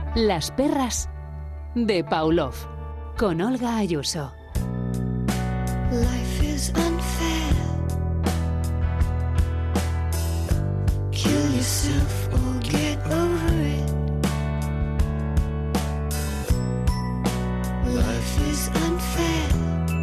Las perras de Pavlov, con Olga Ayuso. Life is unfair. Kill yourself or get over it. Life is unfair.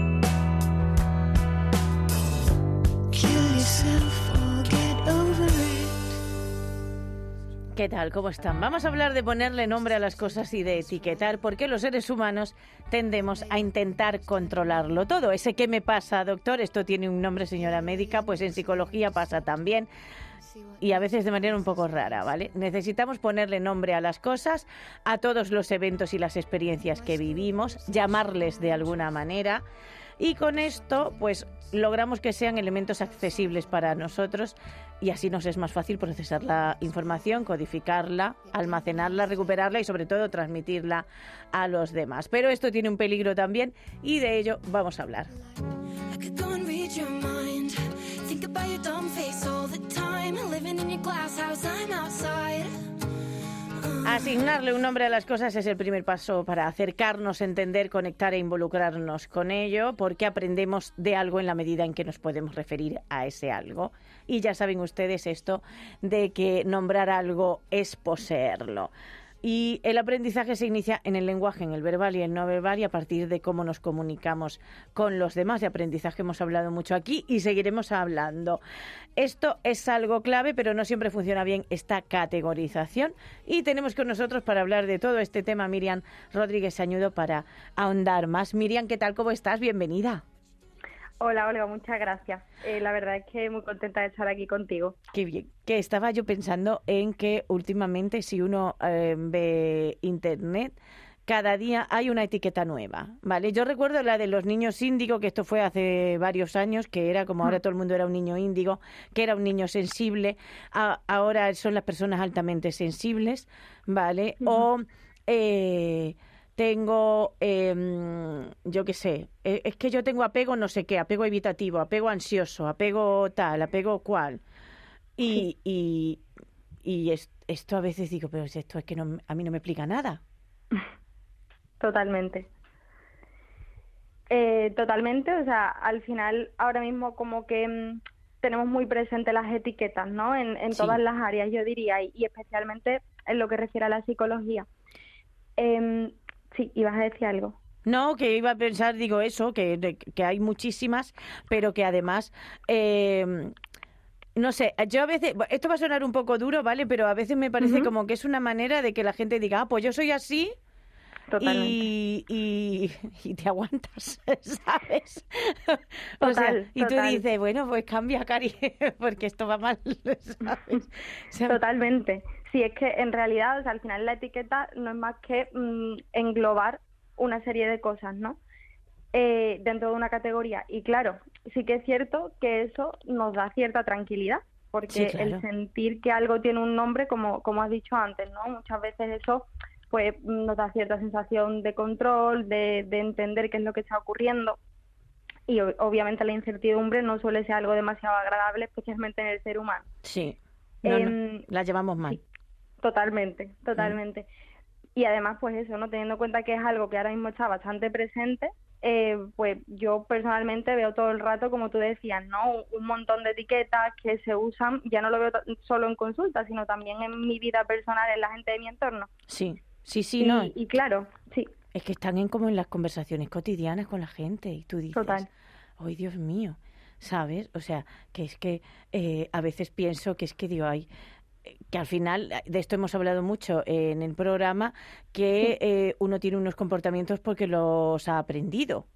Kill yourself or get over it. ¿Qué tal? ¿Cómo están? Vamos a hablar de ponerle nombre a las cosas y de etiquetar, porque los seres humanos tendemos a intentar controlarlo todo. Ese ¿qué me pasa, doctor? Esto tiene un nombre, señora médica, pues en psicología pasa también. Y a veces de manera un poco rara, ¿vale? Necesitamos ponerle nombre a las cosas, a todos los eventos y las experiencias que vivimos, llamarles de alguna manera. Y con esto, pues, logramos que sean elementos accesibles para nosotros y así nos es más fácil procesar la información, codificarla, almacenarla, recuperarla y sobre todo transmitirla a los demás. Pero esto tiene un peligro también y de ello vamos a hablar. Asignarle un nombre a las cosas es el primer paso para acercarnos, entender, conectar e involucrarnos con ello, porque aprendemos de algo en la medida en que nos podemos referir a ese algo. Y ya saben ustedes esto de que nombrar algo es poseerlo. Y el aprendizaje se inicia en el lenguaje, en el verbal y el no verbal, y a partir de cómo nos comunicamos con los demás. De aprendizaje hemos hablado mucho aquí y seguiremos hablando. Esto es algo clave, pero no siempre funciona bien esta categorización. Y tenemos con nosotros para hablar de todo este tema Miriam Rodríguez Sañudo para ahondar más. Miriam, ¿qué tal? ¿Cómo estás? Bienvenida. Hola, Olga, muchas gracias. La verdad es que muy contenta de estar aquí contigo. Qué bien. Que estaba yo pensando en que últimamente si uno ve internet, cada día hay una etiqueta nueva, ¿vale? Yo recuerdo la de los niños índigo, que esto fue hace varios años, que era como ahora todo el mundo era un niño índigo, que era un niño sensible. Ahora son las personas altamente sensibles, ¿vale? O... tengo, yo qué sé, es que yo tengo apego no sé qué, apego evitativo, apego ansioso, apego tal, apego cual. Y esto a veces digo, pero esto es que no, a mí no me explica nada. Totalmente. Totalmente, o sea, al final ahora mismo como que tenemos muy presentes las etiquetas, ¿no? En Sí. todas las áreas, yo diría, y especialmente en lo que refiere a la psicología. Sí, ibas a decir algo. No, que iba a pensar, digo eso, que hay muchísimas, pero que además, no sé, yo a veces, esto va a sonar un poco duro, ¿vale? Pero a veces me parece como que es una manera de que la gente diga, pues yo soy así. Totalmente. Y te aguantas, ¿sabes? Total, y tú total. dices, bueno, pues cambia, Cari, porque esto va mal, ¿sabes? O sea, Totalmente. Sí, es que en realidad, o sea, al final la etiqueta no es más que englobar una serie de cosas, ¿no? Dentro de una categoría. Y claro, sí que es cierto que eso nos da cierta tranquilidad, porque Sí, claro. el sentir que algo tiene un nombre, como has dicho antes, ¿no? Muchas veces eso pues nos da cierta sensación de control, de entender qué es lo que está ocurriendo. Y obviamente la incertidumbre no suele ser algo demasiado agradable, especialmente en el ser humano. Sí, no, la llevamos mal. Sí, totalmente. Y además, pues eso, ¿no? Teniendo en cuenta que es algo que ahora mismo está bastante presente, pues yo personalmente veo todo el rato, como tú decías, ¿no? Un montón de etiquetas que se usan, ya no lo veo solo en consulta, sino también en mi vida personal, en la gente de mi entorno. Sí, no. Y claro, sí. Es que están como en las conversaciones cotidianas con la gente y tú dices, Total. ¡ay, Dios mío! ¿Sabes? O sea, que es que a veces pienso que es que digo, ay, que al final, de esto hemos hablado mucho en el programa, que uno tiene unos comportamientos porque los ha aprendido.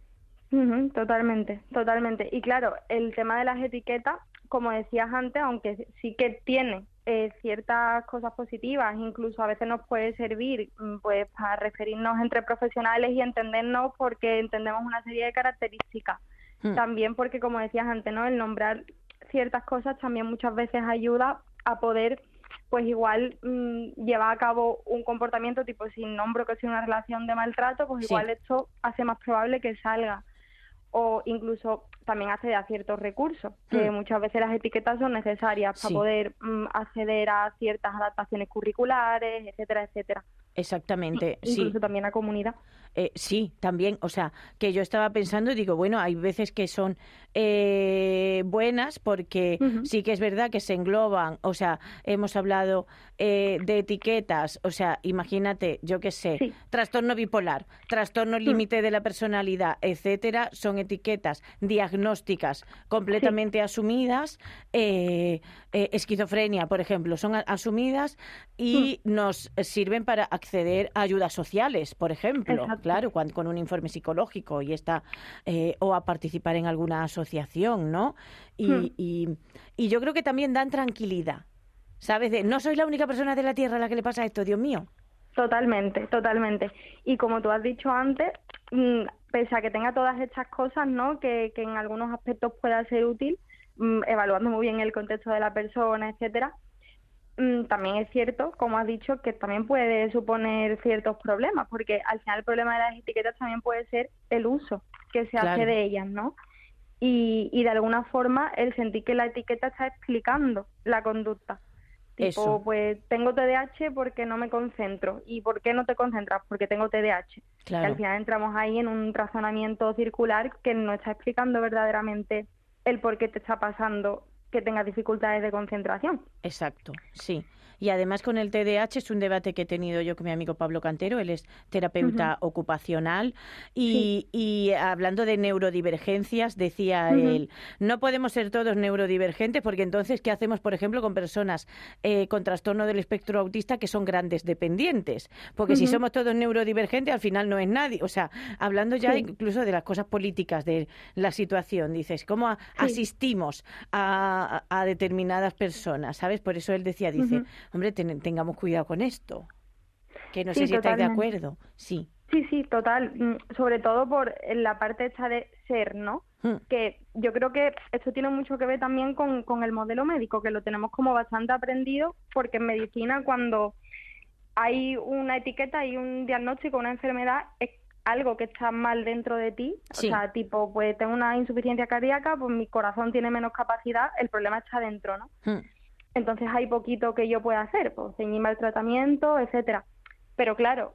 Totalmente. Y claro, el tema de las etiquetas, como decías antes, aunque sí que tiene ciertas cosas positivas, incluso a veces nos puede servir pues para referirnos entre profesionales y entendernos porque entendemos una serie de características. También porque, como decías antes, ¿no? El nombrar ciertas cosas también muchas veces ayuda a poder pues igual llevar a cabo un comportamiento tipo, si nombro que es una relación de maltrato, pues Sí. igual esto hace más probable que salga. O incluso también acceder a ciertos recursos, que muchas veces las etiquetas son necesarias para Sí. poder acceder a ciertas adaptaciones curriculares, etcétera, etcétera. exactamente, sí. incluso también a comunidad. Sí, también, o sea, que yo estaba pensando y digo, bueno, hay veces que son buenas porque sí que es verdad que se engloban, o sea, hemos hablado de etiquetas, o sea, imagínate, yo qué sé, Sí. trastorno bipolar, trastorno límite de la personalidad, etcétera, son etiquetas diagnósticas completamente asumidas, esquizofrenia, por ejemplo, son asumidas y nos sirven para acceder a ayudas sociales, por ejemplo. Exacto. Claro, con un informe psicológico y o a participar en alguna asociación, ¿no? Y yo creo que también dan tranquilidad, ¿sabes? No soy la única persona de la Tierra a la que le pasa esto, Dios mío. Totalmente, totalmente. Y como tú has dicho antes, pese a que tenga todas estas cosas, ¿no? Que en algunos aspectos pueda ser útil, evaluando muy bien el contexto de la persona, etcétera. También es cierto, como has dicho, que también puede suponer ciertos problemas, porque al final el problema de las etiquetas también puede ser el uso que se Claro. hace de ellas, ¿no? Y de alguna forma el sentir que la etiqueta está explicando la conducta. Tipo, Eso. pues tengo TDAH porque no me concentro. ¿Y por qué no te concentras? Porque tengo TDAH. Claro. Y al final entramos ahí en un razonamiento circular que no está explicando verdaderamente el por qué te está pasando que tengas dificultades de concentración. Exacto, sí. Y además con el TDAH es un debate que he tenido yo con mi amigo Pablo Cantero, él es terapeuta ocupacional y hablando de neurodivergencias decía él, no podemos ser todos neurodivergentes porque entonces ¿qué hacemos, por ejemplo, con personas con trastorno del espectro autista que son grandes dependientes? Porque si somos todos neurodivergentes al final no es nadie. O sea, hablando ya incluso de las cosas políticas de la situación, dices, ¿cómo asistimos a determinadas personas? ¿Sabes? Por eso él decía, dice, hombre, tengamos cuidado con esto. Que no sé si estáis de acuerdo. Sí. Sí, total. Sobre todo por la parte esta de ser, ¿no? Que yo creo que esto tiene mucho que ver también con el modelo médico, que lo tenemos como bastante aprendido, porque en medicina cuando hay una etiqueta y un diagnóstico, una enfermedad, es algo que está mal dentro de ti. Sí. O sea, tipo, pues tengo una insuficiencia cardíaca, pues mi corazón tiene menos capacidad, el problema está dentro, ¿no? Entonces hay poquito que yo pueda hacer, pues ceñirme al tratamiento, etcétera. Pero claro,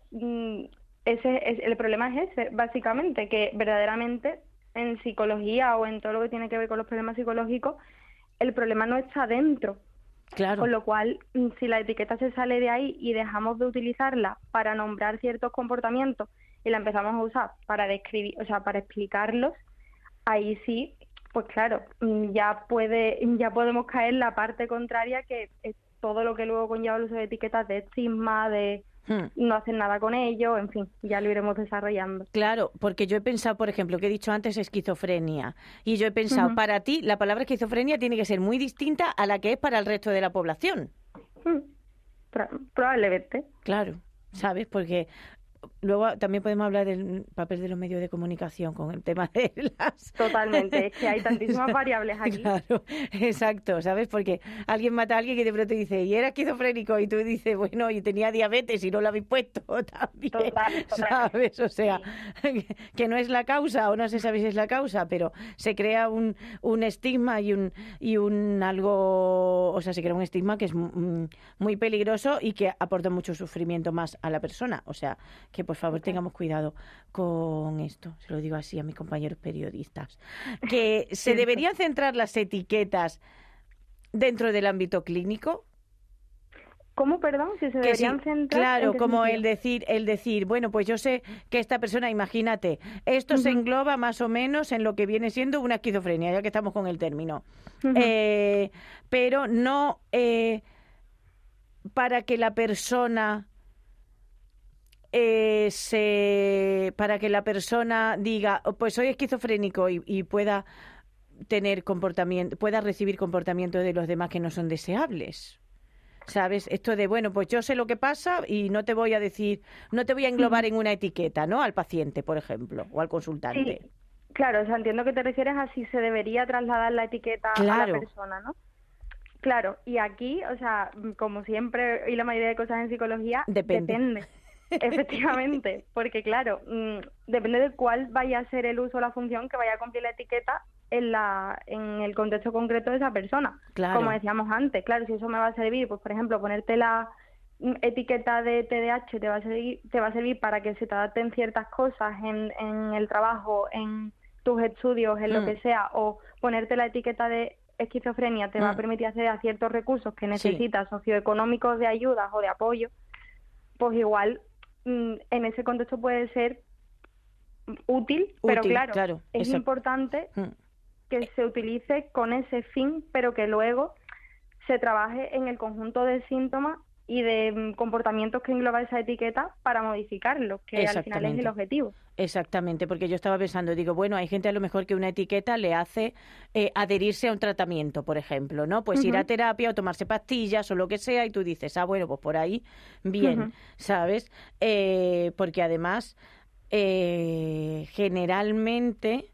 el problema es ese, básicamente, que verdaderamente en psicología o en todo lo que tiene que ver con los problemas psicológicos, el problema no está dentro. Claro. Con lo cual, si la etiqueta se sale de ahí y dejamos de utilizarla para nombrar ciertos comportamientos y la empezamos a usar para describir, o sea, para explicarlos, ahí sí, pues claro, ya podemos caer en la parte contraria, que es todo lo que luego conlleva el uso de etiquetas de estigma, de no hacer nada con ello, en fin, ya lo iremos desarrollando. Claro, porque yo he pensado, por ejemplo, que he dicho antes esquizofrenia, y yo he pensado, para ti la palabra esquizofrenia tiene que ser muy distinta a la que es para el resto de la población. Probablemente. Claro, ¿sabes? Porque luego también podemos hablar del papel de los medios de comunicación con el tema de las... Totalmente, es que hay tantísimas variables aquí. Claro, exacto, ¿sabes? Porque alguien mata a alguien y de pronto dice, y era esquizofrénico, y tú dices, bueno, y tenía diabetes y no lo habéis puesto también, Total. ¿sabes? O sea, que no es la causa, o no se sabe si es la causa, pero se crea un estigma y un algo, o sea, se crea un estigma que es muy peligroso y que aporta mucho sufrimiento más a la persona, o sea, que por favor tengamos cuidado con esto, se lo digo así a mis compañeros periodistas, que se deberían centrar las etiquetas dentro del ámbito clínico. ¿Cómo, perdón? Si se deberían centrar. Claro, ¿en qué como sentido? el decir, bueno, pues yo sé que esta persona, imagínate, esto se engloba más o menos en lo que viene siendo una esquizofrenia, ya que estamos con el término, pero no para que la persona para que la persona diga, pues soy esquizofrénico y pueda tener comportamiento, pueda recibir comportamiento de los demás que no son deseables. ¿Sabes? Esto de, bueno, pues yo sé lo que pasa y no te voy a decir, no te voy a englobar en una etiqueta, ¿no? Al paciente, por ejemplo, o al consultante. Sí, claro, o sea, entiendo que te refieres a si se debería trasladar la etiqueta a la persona, ¿no? Claro, y aquí, o sea, como siempre y la mayoría de cosas en psicología, depende. Efectivamente, porque claro, depende de cuál vaya a ser el uso o la función que vaya a cumplir la etiqueta en el contexto concreto de esa persona. Claro. Como decíamos antes, claro, si eso me va a servir, pues por ejemplo, ponerte etiqueta de TDAH te va a servir para que se te adapten ciertas cosas en el trabajo, en tus estudios, en lo que sea, o ponerte la etiqueta de esquizofrenia te va a permitir acceder a ciertos recursos que necesitas, socioeconómicos, de ayudas o de apoyo, pues igual en ese contexto puede ser útil, pero claro, es importante que se utilice con ese fin, pero que luego se trabaje en el conjunto de síntomas y de comportamientos que engloba esa etiqueta para modificarlos, que al final es el objetivo. Exactamente, porque yo estaba pensando, digo, bueno, hay gente a lo mejor que una etiqueta le hace adherirse a un tratamiento, por ejemplo, ¿no? Pues ir a terapia o tomarse pastillas o lo que sea, y tú dices, bueno, pues por ahí, bien, ¿sabes? Porque además, generalmente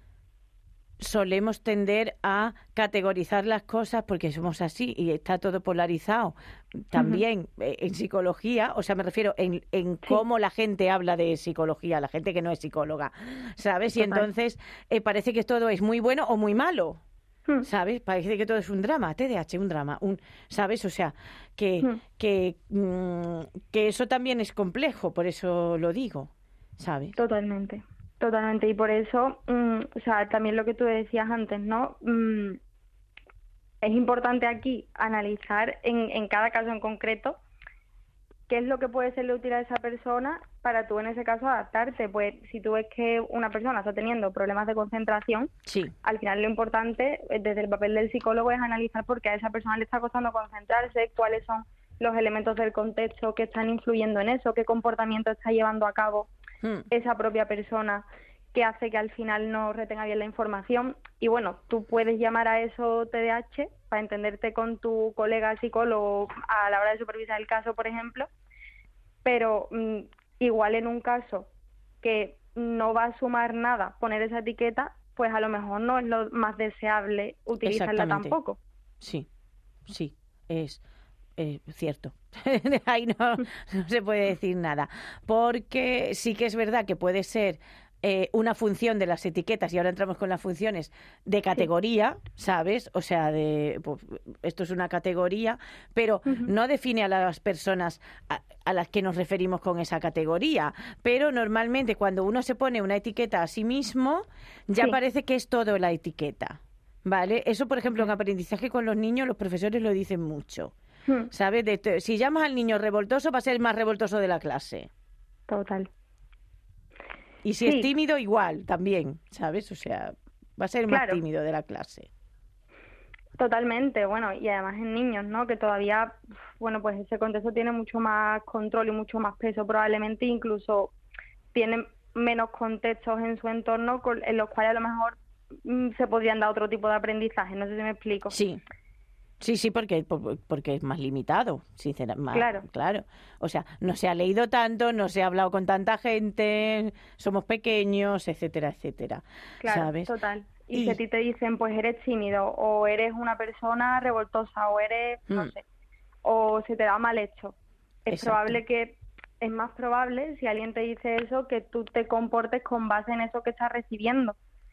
solemos tender a categorizar las cosas porque somos así y está todo polarizado también en psicología, o sea, me refiero en cómo la gente habla de psicología, la gente que no es psicóloga, ¿sabes? Y entonces parece que todo es muy bueno o muy malo, ¿sabes? Parece que todo es un drama, TDAH, un drama, ¿sabes? O sea, que eso también es complejo, por eso lo digo, ¿sabes? Totalmente, y por eso, o sea, también lo que tú decías antes, ¿no? Es importante aquí analizar en cada caso en concreto qué es lo que puede serle útil a esa persona para tú en ese caso adaptarte. Pues si tú ves que una persona está teniendo problemas de concentración, al final lo importante desde el papel del psicólogo es analizar por qué a esa persona le está costando concentrarse, cuáles son los elementos del contexto que están influyendo en eso, qué comportamiento está llevando a cabo esa propia persona que hace que al final no retenga bien la información. Y bueno, tú puedes llamar a eso TDAH para entenderte con tu colega psicólogo a la hora de supervisar el caso, por ejemplo, pero igual en un caso que no va a sumar nada poner esa etiqueta, pues a lo mejor no es lo más deseable utilizarla tampoco. Sí, es cierto. Ahí no se puede decir nada, porque sí que es verdad que puede ser una función de las etiquetas, y ahora entramos con las funciones de categoría, ¿sabes? O sea, pues, esto es una categoría, pero no define a las personas a las que nos referimos con esa categoría. Pero normalmente cuando uno se pone una etiqueta a sí mismo, ya parece que es todo la etiqueta, ¿vale? Eso, por ejemplo, en aprendizaje con los niños, los profesores lo dicen mucho, ¿sabes? Si llamas al niño revoltoso, va a ser el más revoltoso de la clase. Total. Y si es tímido, igual, también, ¿sabes? O sea, va a ser el más tímido de la clase. Totalmente, bueno, y además en niños, ¿no? Que todavía, bueno, pues ese contexto tiene mucho más control y mucho más peso, probablemente incluso tienen menos contextos en su entorno en los cuales a lo mejor se podrían dar otro tipo de aprendizaje, no sé si me explico. Sí, porque es más limitado, sinceramente. Claro. O sea, no se ha leído tanto, no se ha hablado con tanta gente, somos pequeños, etcétera, etcétera. Claro, ¿sabes? Total. Y si a ti te dicen, pues eres tímido, o eres una persona revoltosa, o eres, no sé, o se te da mal hecho, es más probable, si alguien te dice eso, que tú te comportes con base en eso que estás recibiendo.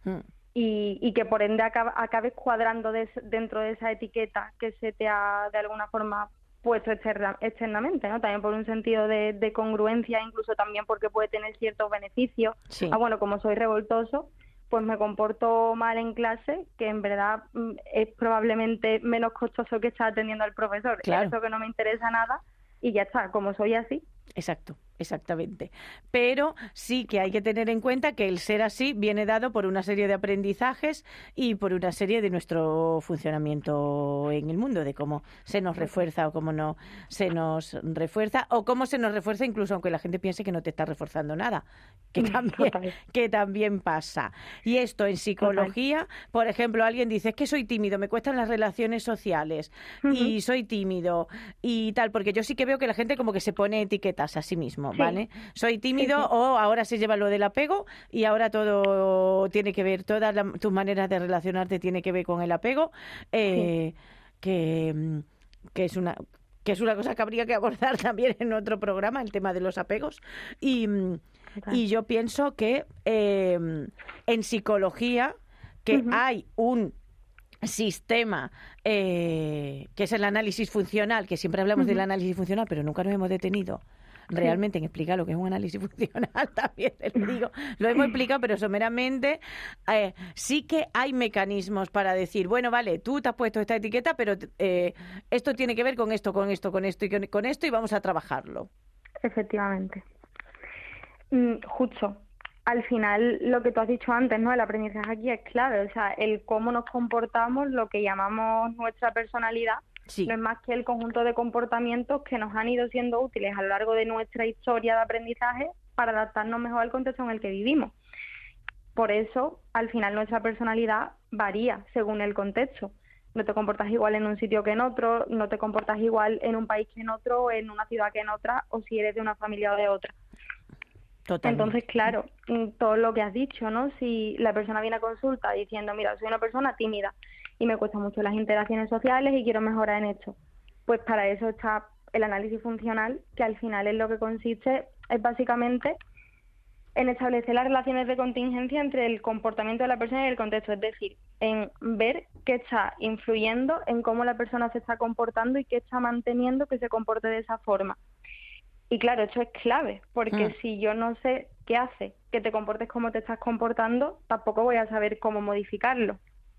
Y que por ende acabes cuadrando dentro de esa etiqueta que se te ha de alguna forma puesto externamente, ¿no? También por un sentido de congruencia, incluso también porque puede tener ciertos beneficios. Bueno, como soy revoltoso, pues me comporto mal en clase, que en verdad es probablemente menos costoso que estar atendiendo al profesor. Eso que no me interesa nada y ya está, como soy así. Exactamente. Pero sí que hay que tener en cuenta que el ser así viene dado por una serie de aprendizajes y por una serie de nuestro funcionamiento en el mundo, de cómo se nos refuerza o cómo no se nos refuerza, o cómo se nos refuerza incluso aunque la gente piense que no te está reforzando nada, que también pasa. Y esto en psicología, por ejemplo, alguien dice, es que soy tímido, me cuestan las relaciones sociales y soy tímido y tal, porque yo sí que veo que la gente como que se pone etiquetas a sí mismo, ¿vale? Soy tímido o ahora se lleva lo del apego y ahora todo tiene que ver, todas tus maneras de relacionarte tiene que ver con el apego, que es una cosa que habría que abordar también en otro programa, el tema de los apegos. Y yo pienso que en psicología que hay un sistema que es el análisis funcional, que siempre hablamos del análisis funcional, pero nunca nos hemos detenido realmente en explicar lo que es un análisis funcional, también te lo digo, lo hemos explicado, pero someramente sí que hay mecanismos para decir, bueno, vale, tú te has puesto esta etiqueta, pero esto tiene que ver con esto, con esto, con esto y con esto, y vamos a trabajarlo. Efectivamente. Justo. Al final, lo que tú has dicho antes, ¿no? El aprendizaje aquí es clave. O sea, el cómo nos comportamos, lo que llamamos nuestra personalidad, Sí. no es más que el conjunto de comportamientos que nos han ido siendo útiles a lo largo de nuestra historia de aprendizaje para adaptarnos mejor al contexto en el que vivimos. Por eso, al final, nuestra personalidad varía según el contexto. No te comportas igual en un sitio que en otro, no te comportas igual en un país que en otro, en una ciudad que en otra, o si eres de una familia o de otra. Totalmente. Entonces, claro, todo lo que has dicho, ¿no? Si la persona viene a consulta diciendo, mira, soy una persona tímida y me cuestan mucho las interacciones sociales y quiero mejorar en esto, pues para eso está el análisis funcional, que al final es lo que consiste, es básicamente en establecer las relaciones de contingencia entre el comportamiento de la persona y el contexto, es decir, en ver qué está influyendo en cómo la persona se está comportando y qué está manteniendo que se comporte de esa forma. Y claro, esto es clave, porque si yo no sé qué hace que te comportes como te estás comportando, tampoco voy a saber cómo modificarlo.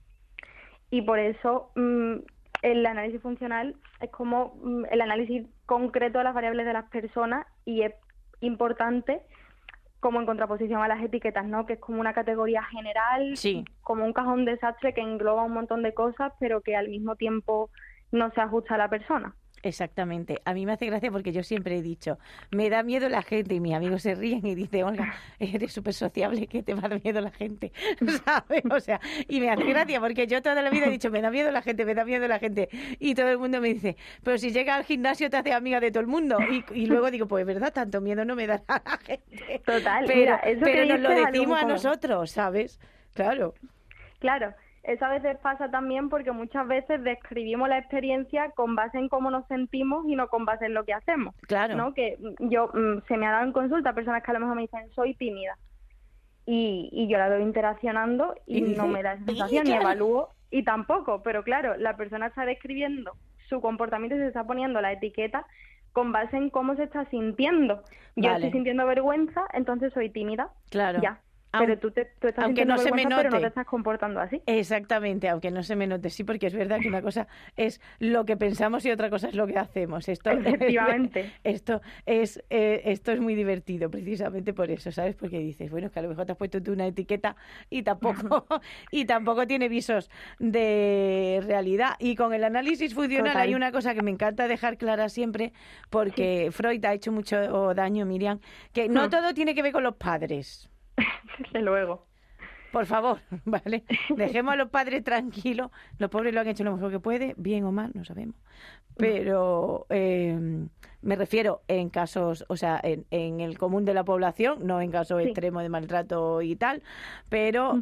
Y por eso el análisis funcional es como el análisis concreto de las variables de las personas, y es importante como en contraposición a las etiquetas, ¿no? Que es como una categoría general, Sí. como un cajón desastre que engloba un montón de cosas, pero que al mismo tiempo no se ajusta a la persona. Exactamente. A mí me hace gracia porque yo siempre he dicho, me da miedo la gente, y mis amigos se ríen y dicen, Olga, eres súper sociable, que te va a dar miedo la gente, ¿sabes? O sea, y me hace gracia porque yo toda la vida he dicho, me da miedo la gente, me da miedo la gente, y todo el mundo me dice, pero si llegas al gimnasio te haces amiga de todo el mundo, y luego digo, pues es verdad, tanto miedo no me da a la gente. Total, Pero, mira, eso pero que nos lo dices es algo decimos a como- nosotros, ¿sabes? Claro. Claro, eso a veces pasa también porque muchas veces describimos la experiencia con base en cómo nos sentimos y no con base en lo que hacemos. Claro. ¿No? Que yo se me ha dado en consulta personas que a lo mejor me dicen soy tímida y yo la veo interaccionando y Y no dice, me da esa sensación, ni claro. evalúo y tampoco, pero claro, la persona está describiendo su comportamiento y se está poniendo la etiqueta con base en cómo se está sintiendo. Yo Vale. estoy sintiendo vergüenza, entonces soy tímida. Claro. Ya. Aun- Pero tú estás aunque sintiendo no se me vergüenza, pero no note. te estás comportando así. Exactamente, aunque no se me note, sí, porque es verdad que una cosa es lo que pensamos y otra cosa es lo que hacemos. Esto, Efectivamente. esto es muy divertido, precisamente por eso, ¿sabes? Porque dices, bueno, es que a lo mejor te has puesto tú una etiqueta y tampoco tiene visos de realidad. Y con el análisis funcional Total. hay una cosa que me encanta dejar clara siempre, porque Freud ha hecho mucho daño, Miriam, que no todo tiene que ver con los padres. Desde luego. Por favor, ¿vale? Dejemos a los padres tranquilos. Los pobres lo han hecho lo mejor que puede, bien o mal, no sabemos. Pero me refiero en casos, o sea, en el común de la población, no en casos Sí. extremos de maltrato y tal, pero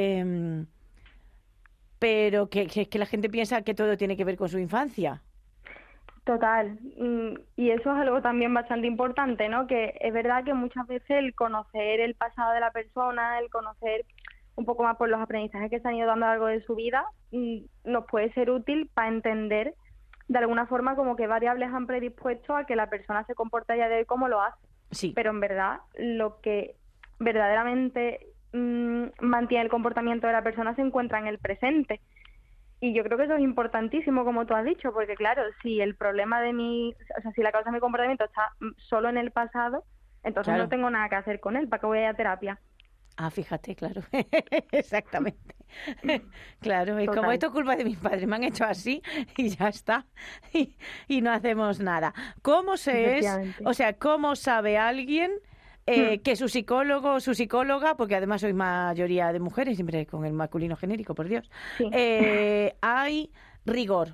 que la gente piensa que todo tiene que ver con su infancia. Total. Y eso es algo también bastante importante, ¿no? Que es verdad que muchas veces el conocer el pasado de la persona, el conocer un poco más por los aprendizajes que se han ido dando a lo largo de su vida, nos puede ser útil para entender de alguna forma como qué variables han predispuesto a que la persona se comporte a día de hoy como lo hace. Sí. Pero en verdad, lo que verdaderamente mantiene el comportamiento de la persona se encuentra en el presente. Y yo creo que eso es importantísimo, como tú has dicho, porque claro, si el problema si la causa de mi comportamiento está solo en el pasado, entonces Claro. no tengo nada que hacer con él. ¿Para qué voy a ir a terapia? Ah, fíjate, claro. Exactamente. Claro, es como Total. esto es culpa de mis padres, me han hecho así y ya está. Y no hacemos nada. ¿Cómo Efectivamente. cómo sabe alguien que su psicólogo o su psicóloga, porque además soy mayoría de mujeres, siempre con el masculino genérico, por Dios, Sí. hay rigor?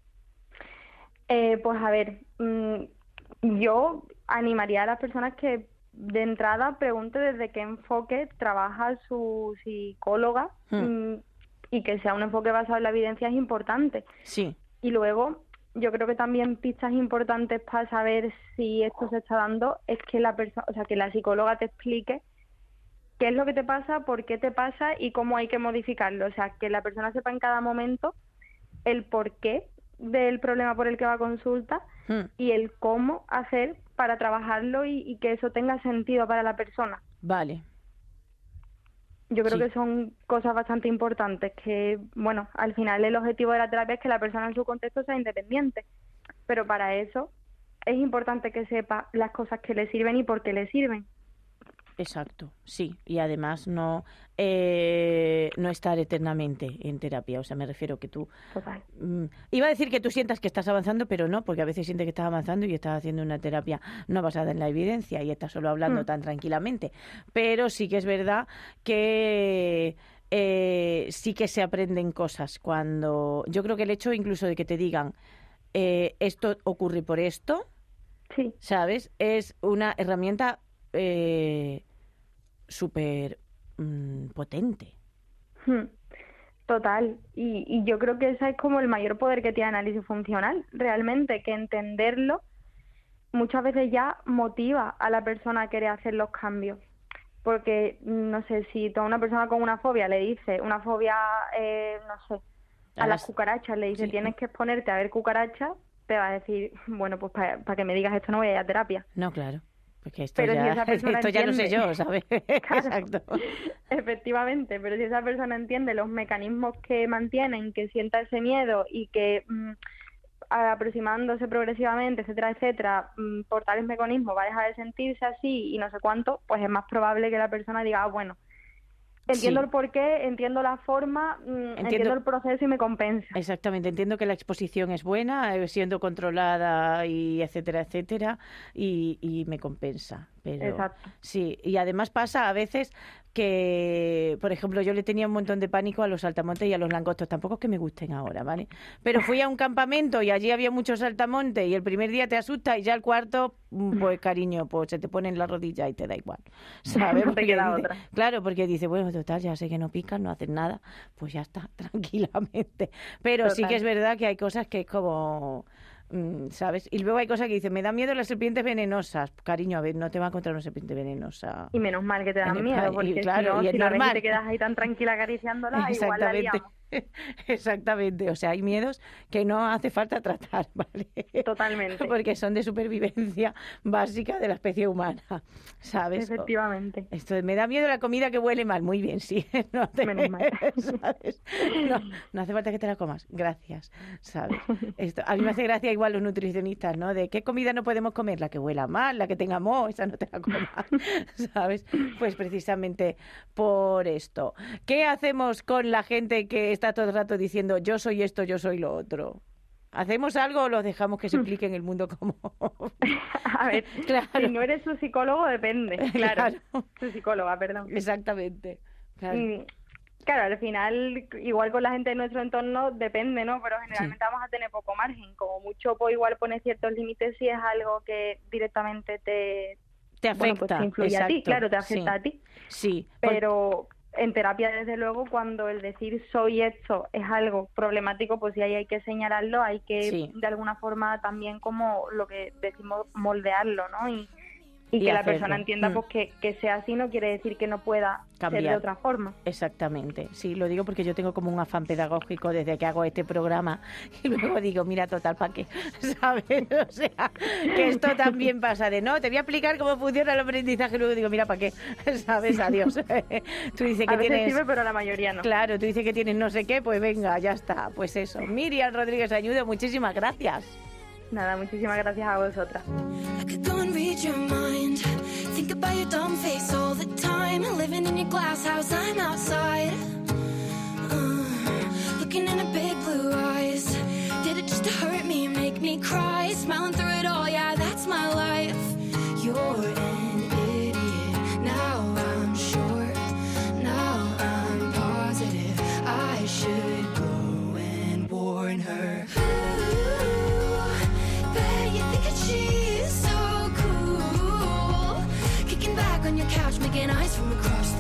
Pues a ver, yo animaría a las personas que de entrada pregunte desde qué enfoque trabaja su psicóloga y que sea un enfoque basado en la evidencia es importante. Sí, Y luego, yo creo que también pistas importantes para saber si esto se está dando es que la persona, o sea, que la psicóloga te explique qué es lo que te pasa, por qué te pasa y cómo hay que modificarlo. O sea, que la persona sepa en cada momento el porqué del problema por el que va a consulta y el cómo hacer para trabajarlo y que eso tenga sentido para la persona. Vale. Yo creo Sí. que son cosas bastante importantes, que, bueno, al final el objetivo de la terapia es que la persona en su contexto sea independiente, pero para eso es importante que sepa las cosas que le sirven y por qué le sirven. Exacto, sí, y además no estar eternamente en terapia, o sea, me refiero que tú... Total. Iba a decir que tú sientas que estás avanzando, pero no, porque a veces sientes que estás avanzando y estás haciendo una terapia no basada en la evidencia y estás solo hablando tan tranquilamente, pero sí que es verdad que... sí que se aprenden cosas cuando... Yo creo que el hecho incluso de que te digan esto ocurre por esto, Sí. ¿sabes? Es una herramienta súper potente. Total, y yo creo que ese es como el mayor poder que tiene análisis funcional, realmente, que entenderlo muchas veces ya motiva a la persona a querer hacer los cambios. Porque, no sé, si toda una persona con una fobia le dice, una fobia, no sé, a las cucarachas, le dice, sí. tienes que exponerte a ver cucarachas, te va a decir, bueno, pues para que me digas esto no voy a ir a terapia. No, claro. Porque esto Pero ya, si esa persona esto ya lo sé entiende. yo, ¿sabes? Claro. Exacto. Efectivamente, pero si esa persona entiende los mecanismos que mantienen, que sienta ese miedo y que aproximándose progresivamente, etcétera, etcétera, por tales mecanismos va a dejar de sentirse así y no sé cuánto, pues es más probable que la persona diga, bueno, entiendo Sí. el porqué, entiendo la forma, entiendo el proceso y me compensa. Exactamente, entiendo que la exposición es buena, siendo controlada y etcétera, etcétera, y me compensa. Pero Exacto. sí, y además pasa a veces que, por ejemplo, yo le tenía un montón de pánico a los saltamontes y a los langostos, tampoco es que me gusten ahora, ¿vale? Pero fui a un campamento y allí había muchos saltamontes y el primer día te asusta y ya el cuarto, pues cariño, pues se te pone en la rodilla y te da igual, ¿sabes? No te Porque queda dice- otra. Claro, porque dice, bueno, total, ya sé que no pican, no hacen nada, pues ya está, tranquilamente. Pero sí Total. que es verdad que hay cosas que es como... ¿sabes? Y luego hay cosas que dicen, me da miedo las serpientes venenosas. Cariño, a ver, no te va a encontrar una serpiente venenosa. Y menos mal que te En dan el miedo, país, porque claro, si no, y es si la ves y normal. te quedas ahí tan tranquila acariciándola, igual la Exactamente. liamos. Exactamente, o sea, hay miedos que no hace falta tratar, ¿vale? Totalmente. Porque son de supervivencia básica de la especie humana, ¿sabes? Efectivamente. Esto de, me da miedo la comida que huele mal. Muy bien, sí. No Menos mal. ¿sabes? No hace falta que te la comas. Gracias, ¿sabes? Esto, a mí me hace gracia igual los nutricionistas, ¿no? De qué comida no podemos comer, la que huela mal, la que tenga moho, esa no te la comas, ¿sabes? Pues precisamente por esto. ¿Qué hacemos con la gente que está todo el rato diciendo yo soy esto, yo soy lo otro? ¿Hacemos algo o los dejamos que se implique en el mundo como...? A ver, Claro. si no eres su psicólogo, depende. Claro. Claro. Su psicóloga, perdón. Exactamente. Claro. Claro, al final, igual con la gente de nuestro entorno, depende, ¿no? Pero generalmente vamos a tener poco margen. Como mucho, pues igual poner ciertos límites si es algo que directamente te Te bueno, pues afecta. te influye a ti, exacto, claro, te afecta sí. a ti. Sí. Pero en terapia, desde luego, cuando el decir soy esto es algo problemático, pues sí, ahí hay que señalarlo, hay que Sí. de alguna forma también como lo que decimos moldearlo, ¿no? Y Y que la hacerlo. persona entienda pues que sea así no quiere decir que no pueda ser de Cambiar. otra forma. Exactamente, sí, lo digo porque yo tengo como un afán pedagógico desde que hago este programa y luego digo, mira, total, ¿para qué? ¿Sabes? O sea, que esto también pasa de, no, te voy a explicar cómo funciona el aprendizaje y luego digo, mira, ¿para qué? ¿Sabes? Adiós. Tú dices A que veces tienes... sirve, pero la mayoría no. Claro, tú dices que tienes no sé qué, pues venga, ya está, pues eso. Miriam Rodríguez Añudo, muchísimas gracias. Nada, muchísimas gracias a vosotras. I could go and read your mind. Think about your dumb face all the time. Living in your glass house, I'm outside. Looking in her big blue eyes. Did it just to hurt me, make me cry? Smiling through it all, yeah, that's my life. You're an idiot. Now I'm sure. Now I'm positive. I should go and warn her. Bet you think that she's so cool. Kicking back on your couch, making eyes from across